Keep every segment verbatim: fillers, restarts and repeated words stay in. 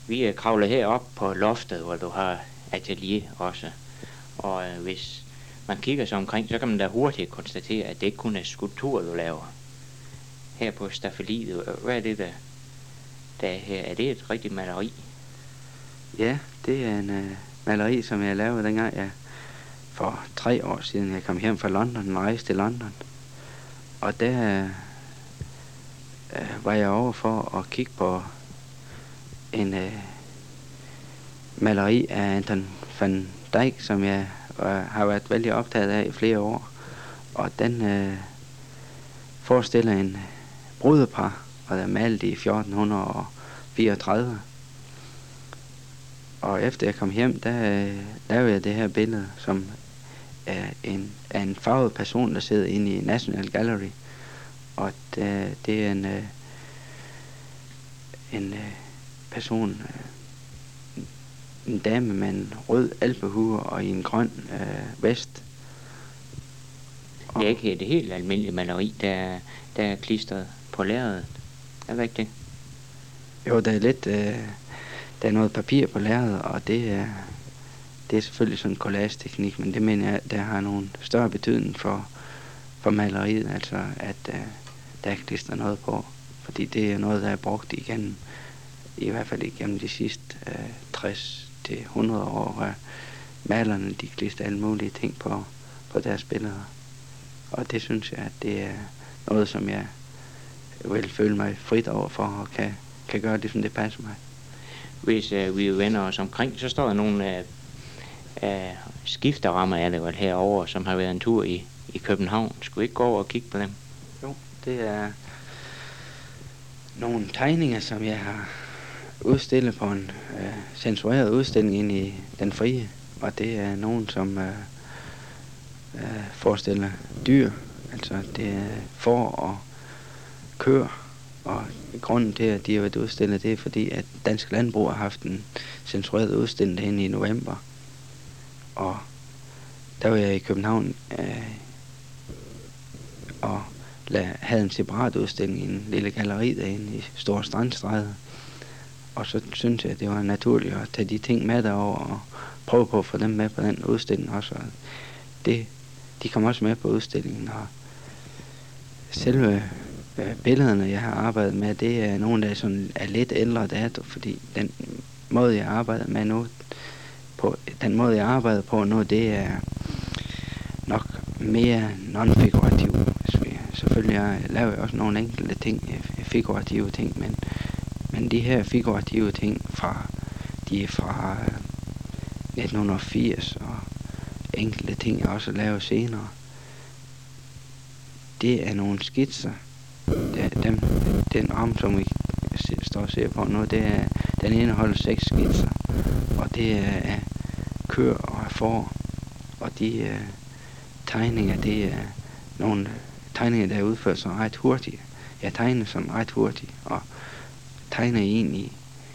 Vi er kravlet herop på loftet, hvor du har atelier også. Og øh, hvis man kigger sig omkring, så kan man da hurtigt konstatere, at det ikke kun er skulpturer, du laver. Her på staffeliet, hvad er det der, der er her? Er det et rigtigt maleri? Ja, det er en øh, maleri, som jeg lavede dengang, jeg for tre år siden, jeg kom hjem fra London og rejste til London. Og der øh, var jeg over for at kigge på en øh, maleri af Anton van Dyck, som jeg øh, har været vældig optaget af i flere år. Og den øh, forestiller en brudepar, og der er malet i fjorten fireogtredive. Og efter jeg kom hjem, der øh, lavede jeg det her billede, som er en, er en farvet person, der sidder inde i National Gallery. Og det, det er en, øh, en øh, person, øh, en dame med en rød alpehue og i en grøn øh, vest. Det er ikke det helt almindelige maleri, der, der er klistret på lærredet. Er det ikke det? Jo, der er lidt, øh, der er noget papir på lærredet, og det er, det er selvfølgelig sådan en collage-teknik, men det mener jeg, der har nogle større betydning for, for maleriet, altså at øh, der er klistret noget på, fordi det er noget, der er brugt igennem, i hvert fald igennem de sidste øh, tres til hundrede år, hvor malerne, de klister alle mulige ting på, på deres billeder. Og det synes jeg, at det er noget, som jeg vil føle mig frit over for, og kan, kan gøre det, som det passer mig. Hvis øh, vi vender os omkring, så står der nogle øh, øh, skifterammer, er det vel herovre, som har været en tur i, i København. Skulle vi ikke gå over og kigge på dem? Jo, det er nogle tegninger, som jeg har udstillet på en øh, censureret udstilling inde i Den Frie. Og det er nogen, som øh, øh, forestiller dyr. Altså det er får og køer. Og grunden til, at de har været udstillet, det er fordi, at Dansk Landbrug har haft en censureret udstilling derinde i november. Og der var jeg i København øh, og la, havde en separat udstilling i en lille galleri derinde i Store Strandstræde. Og så synes jeg, at det var naturligt at tage de ting med derover og prøve på at få dem med på den udstilling også. Og det, de kom også med på udstillingen. Og selve øh, billederne, jeg har arbejdet med, det er nogle, der sådan er lidt ældre dato, fordi den måde, jeg arbejder med nu, på, den måde, jeg arbejder på nu, det er nok mere non-figurativ. Selvfølgelig jeg laver jeg også nogle enkelte ting, figurative ting, men, men de her figurative ting, fra, de er fra nitten firs, og enkelte ting, jeg også laver senere, det er nogle skitser. Det, dem, den arm, som vi står og ser på nu, det er, den indeholder seks skitser, og det er køer og får, og de uh, tegninger, det er nogle tegninger, der er udført som ret hurtigt. Jeg tegner som ret hurtigt, og tegner egentlig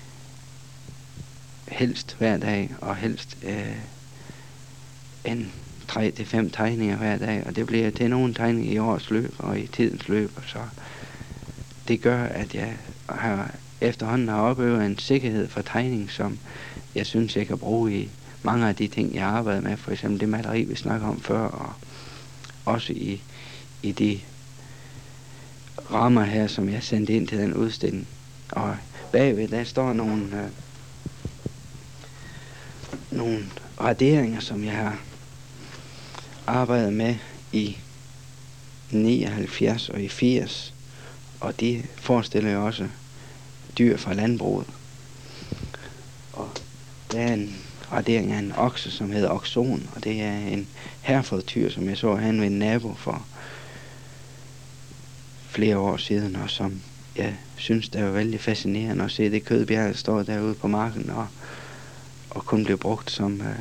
helst hver dag, og helst øh, en tre til fem tegninger hver dag, og det bliver til nogle tegninger i årets løb og i tidens løb, og så det gør, at jeg har efterhånden har opøvet en sikkerhed for tegning, som jeg synes, jeg kan bruge i mange af de ting, jeg arbejder med, for eksempel det maleri, vi snakker om før, og også i, i de rammer her, som jeg sendte ind til den udstilling. Og bagved, der står nogle, øh, nogle raderinger, som jeg har arbejdet med i nioghalvfjerds og i firs, og de forestiller jo også dyr fra landbruget. Og der er en radering af en okse, som hedder Oxon, og det er en herfordtyr, som jeg så han ved en nabo for flere år siden, og som jeg synes, det var vældig fascinerende at se det kødbjerg, der står derude på marken, og, og kun blev brugt som, øh,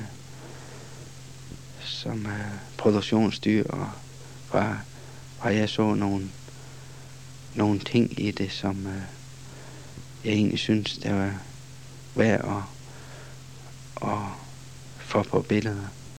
som øh, produktionsdyr, og var, var jeg så nogle, nogle ting i det, som øh, jeg egentlig synes, det var værd at, at få på billeder.